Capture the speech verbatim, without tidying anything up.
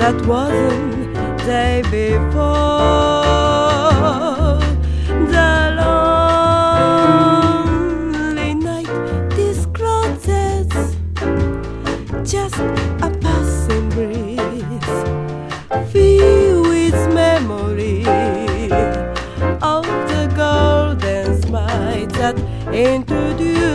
that wasn't day before. The lonely night discloses just a passing breeze, filled with memory of the golden smile that introduced